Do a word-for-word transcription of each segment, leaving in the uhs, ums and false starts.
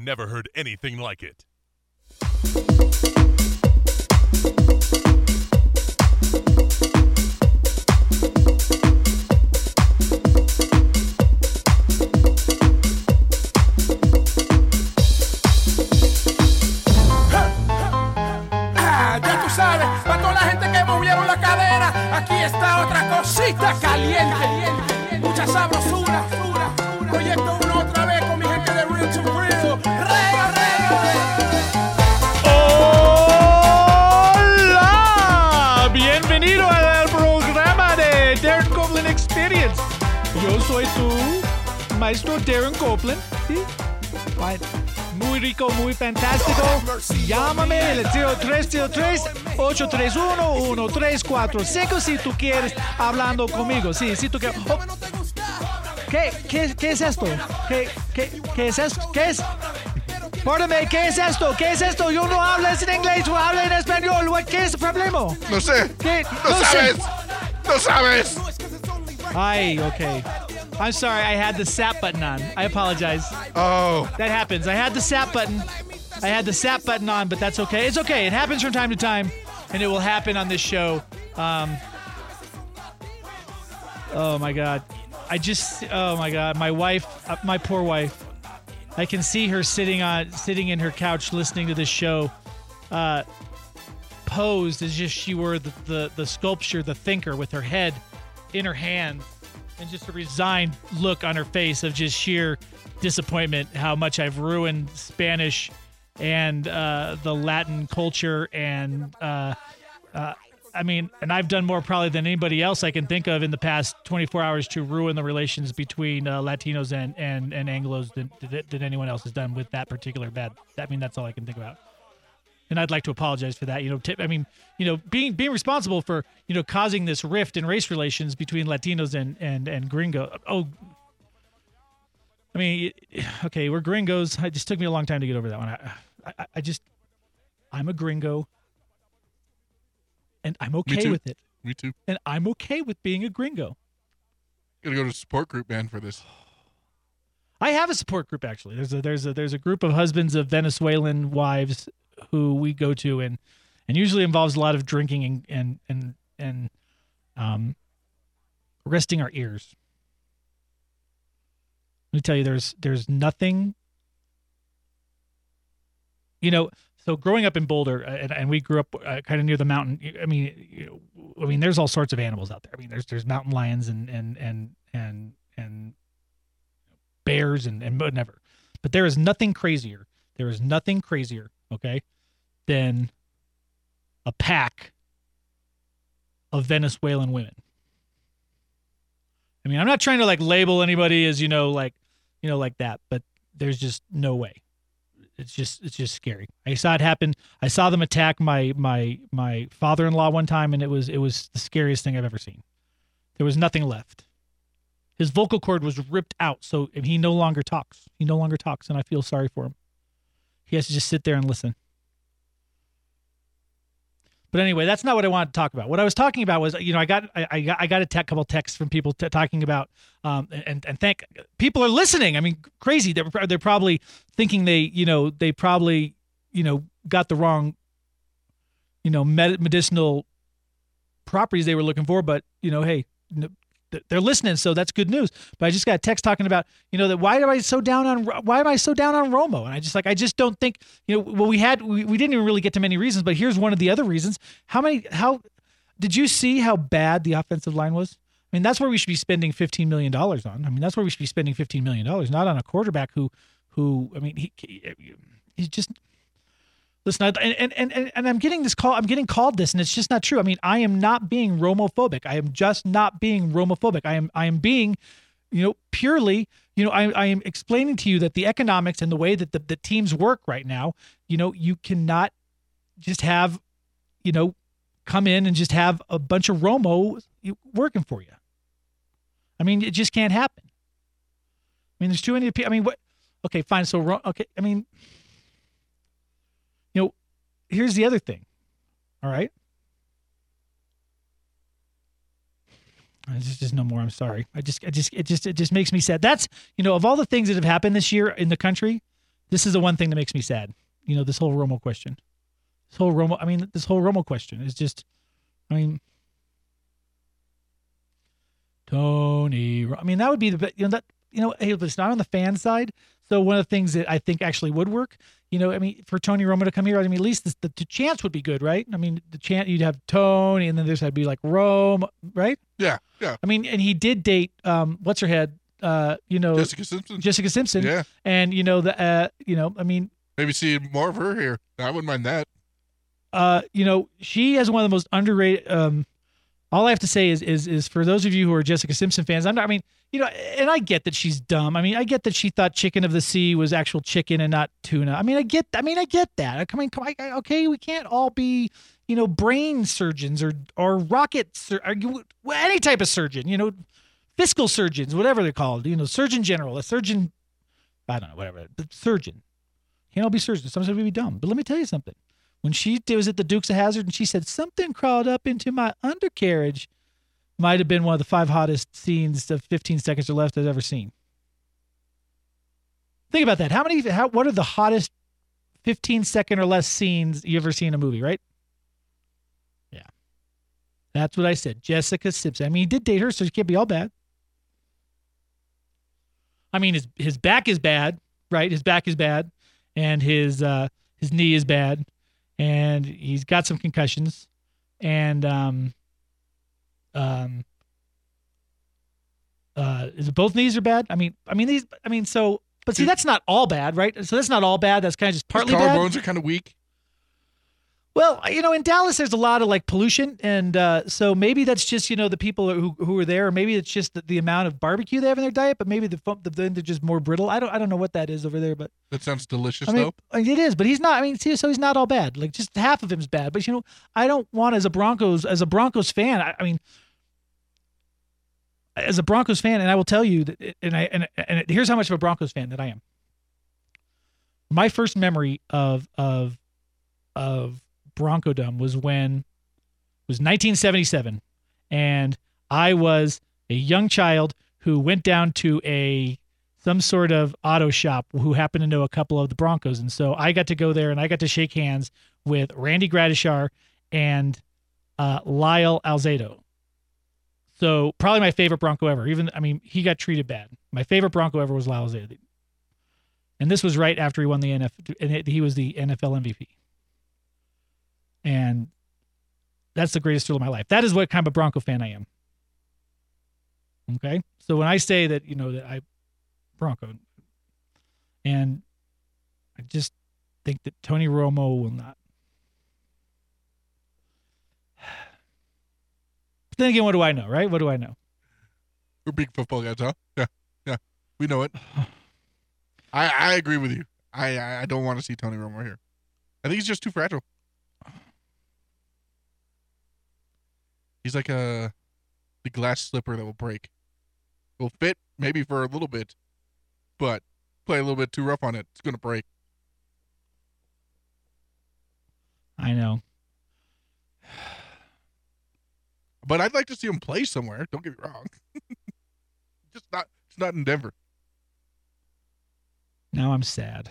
never heard anything like it. Aquí está otra cosita caliente, mucha sabrosura. Proyecto uno otra vez con mi gente de Real to Real. ¡Reo, reo! ¡Hola! Bienvenido al programa de Darren Copeland Experience. Yo soy tu maestro Darren Copeland. ¿Sí? Muy rico, muy fantástico. Llámame al cero tres cero tres, ocho tres uno, uno tres cuatro cinco si tú quieres hablando conmigo. Sí, si tú quieres. Oh. ¿Qué, qué, ¿Qué es esto? ¿Qué, qué, ¿Qué es esto? ¿Qué es? Perdóname, ¿qué es esto? ¿Qué es esto? Yo no hablo en inglés, yo hablo en español. ¿Qué es el problema? No sé. ¿Qué? No, no sabes. Sé. No sabes. Ay, okay. I'm sorry, I had the S A P button on. I apologize. Oh. That happens. I had the S A P button. I had the S A P button on, but that's okay. It's okay. It happens from time to time, and it will happen on this show. Um, oh, my God. I just, oh, my God. My wife, uh, my poor wife. I can see her sitting on, sitting in her couch listening to this show, uh, posed as if she were the, the, the sculpture, the thinker, with her head in her hands. And just a resigned look on her face of just sheer disappointment how much I've ruined Spanish and uh, the Latin culture. And, uh, uh, I mean, and I've done more probably than anybody else I can think of in the past twenty-four hours to ruin the relations between uh, Latinos and, and, and Anglos than, than anyone else has done with that particular bad. I mean, that's all I can think about. And I'd like to apologize for that. You know, t- I mean, you know, being being responsible for, you know, causing this rift in race relations between Latinos and and and gringo. Oh, I mean, okay, we're gringos. It just took me a long time to get over that one. I, I, I just, I'm a gringo, and I'm okay with it. Me too. And I'm okay with being a gringo. Gotta go to a support group, man, for this. I have a support group actually. There's a there's a there's a group of husbands of Venezuelan wives who we go to, and and usually involves a lot of drinking and and and, and um resting our ears. Let me tell you, there's there's nothing, you know. So growing up in Boulder, and, and we grew up uh, kind of near the mountain. I mean, you know, I mean, there's all sorts of animals out there. I mean, there's there's mountain lions and and and and and bears and and whatever. But there is nothing crazier. There is nothing crazier. Okay, than a pack of Venezuelan women. I mean, I'm not trying to like label anybody as, you know, like, you know, like that, but there's just no way. It's just, it's just scary. I saw it happen. I saw them attack my, my, my father-in-law one time, and it was, it was the scariest thing I've ever seen. There was nothing left. His vocal cord was ripped out. So he no longer talks. He no longer talks. And I feel sorry for him. He has to just sit there and listen. But anyway, that's not what I wanted to talk about. What I was talking about was, you know, I got I, I got I got a te- couple texts from people t- talking about, um, and and thank people are listening. I mean, crazy. They're they're probably thinking they, you know, they probably, you know, got the wrong, you know, med- medicinal properties they were looking for. But you know, hey, they're listening, so that's good news. But I just got a text talking about, you know, that why am I so down on why am I so down on Romo? And I just like I just don't think, you know, well we had we, we didn't even really get to many reasons, but here's one of the other reasons. How many how did you see how bad the offensive line was? I mean, that's where we should be spending fifteen million dollars on. I mean, that's where we should be spending fifteen million dollars, not on a quarterback who who I mean, he he's just Listen, and, and and and I'm getting this call. I'm getting called this, and it's just not true. I mean, I am not being Romophobic. I am just not being Romophobic. I am I am being, you know, purely, you know, I I am explaining to you that the economics and the way that the, the teams work right now, you know, you cannot just have, you know, come in and just have a bunch of Romo working for you. I mean, it just can't happen. I mean, there's too many people. I mean, what? Okay, fine. So, okay, I mean. You know, here's the other thing. All right. There's just no more. I'm sorry. I just, I just, it just, it just makes me sad. That's, you know, of all the things that have happened this year in the country, this is the one thing that makes me sad. You know, this whole Romo question. This whole Romo, I mean, this whole Romo question is just, I mean, Tony, I mean, that would be the, you know, that, you know, hey, it's not on the fan side. So one of the things that I think actually would work, you know, I mean, for Tony Romo to come here, I mean, at least the, the, the chance would be good, right? I mean, the chance, you'd have Tony, and then there's would be like Rome, right? Yeah, yeah. I mean, and he did date, um, what's her head, uh, you know, Jessica Simpson. Jessica Simpson. Yeah. And, you know, the, uh, you know, I mean, Maybe see more of her here. I wouldn't mind that. uh, you know, she has one of the most underrated, um, all I have to say is, is, is for those of you who are Jessica Simpson fans, I'm not, I mean, you know, and I get that she's dumb. I mean, I get that she thought chicken of the sea was actual chicken and not tuna. I mean, I get, I mean, I get that. I mean, come on, okay, we can't all be, you know, brain surgeons or, or rocket, sur- or any type of surgeon, you know, fiscal surgeons, whatever they're called, you know, surgeon general, a surgeon, I don't know, whatever, the surgeon. Can't all be surgeons. Sometimes we be dumb. But let me tell you something. When she was at the Dukes of Hazzard and she said, something crawled up into my undercarriage, might have been one of the five hottest scenes of fifteen seconds or less I've ever seen. Think about that. How many, how, what are the hottest fifteen second or less scenes you ever seen in a movie, right? Yeah. That's what I said. Jessica Simpson. I mean, he did date her, so she can't be all bad. I mean, his his back is bad, right? His back is bad, and his uh, his knee is bad, and he's got some concussions, and um, um, uh, is it both knees are bad? I mean, I mean these. I mean, so, but see, that's not all bad, right? So that's not all bad. That's kind of just partly His bad. collarbones are kind of weak. Well, you know, in Dallas, there's a lot of like pollution. And uh, so maybe that's just, you know, the people who who are there, or maybe it's just the, the amount of barbecue they have in their diet, but maybe the, the then they're just more brittle. I don't I don't know what that is over there, but That sounds delicious, I mean, though. I mean, it is, but he's not, I mean, see, so he's not all bad. Like just half of him's bad. But, you know, I don't want as a Broncos, as a Broncos fan, I, I mean, as a Broncos fan, and I will tell you that, and I, and, and here's how much of a Broncos fan that I am. My first memory of, of, of, Bronco-dom was when was nineteen seventy-seven, and I was a young child who went down to a some sort of auto shop who happened to know a couple of the Broncos, and so I got to go there and I got to shake hands with Randy Gradishar and uh, Lyle Alzado. So probably my favorite Bronco ever. Even I mean, he got treated bad. My favorite Bronco ever was Lyle Alzado, and this was right after he won the N F L, and he was the N F L M V P. And that's the greatest thrill of my life. That is what kind of Bronco fan I am. Okay. So when I say that, you know, that I Bronco, and I just think that Tony Romo will not. But then again, what do I know, right? What do I know? We're big football guys, huh? Yeah, yeah. We know it. I, I agree with you. I, I don't want to see Tony Romo here. I think he's just too fragile. He's like a the glass slipper that will break. Will fit maybe for a little bit, but play a little bit too rough on it, it's going to break. I know. But I'd like to see him play somewhere. Don't get me wrong. Just not, it's not in Denver. Now I'm sad.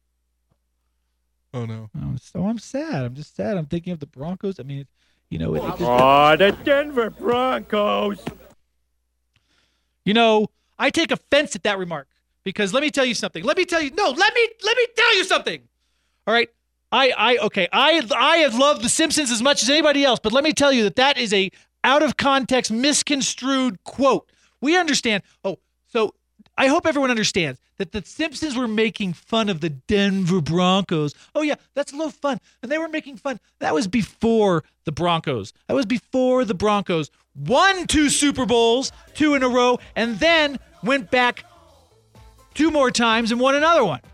Oh no. I'm so I'm sad. I'm just sad. I'm thinking of the Broncos. I mean, it's, you know, it, it just, Oh, the Denver Broncos. you know, I take offense at that remark because let me tell you something. Let me tell you. No, let me let me tell you something. All right. I I okay. I I have loved The Simpsons as much as anybody else, but let me tell you that that is a out of context, misconstrued quote. We understand. Oh, so I hope everyone understands that the Simpsons were making fun of the Denver Broncos. Oh, yeah, that's a little fun. And they were making fun. That was before the Broncos. That was before the Broncos won two Super Bowls, two in a row, and then went back two more times and won another one.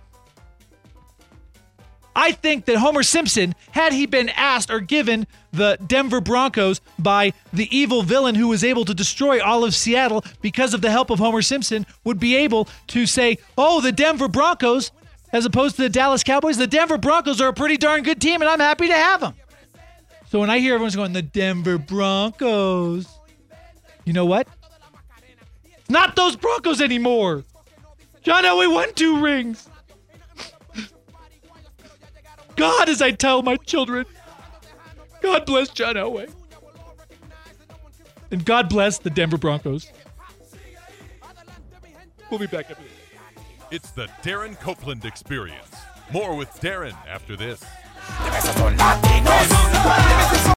I think that Homer Simpson, had he been asked or given the Denver Broncos by the evil villain who was able to destroy all of Seattle because of the help of Homer Simpson, would be able to say, oh, the Denver Broncos, as opposed to the Dallas Cowboys, the Denver Broncos are a pretty darn good team, and I'm happy to have them. So when I hear everyone's going, the Denver Broncos, you know what? It's not those Broncos anymore. John Elway won two rings. God as I tell my children, God bless John Elway. And God bless the Denver Broncos. We'll be back after this. It's the Darren Copeland Experience. More with Darren after this.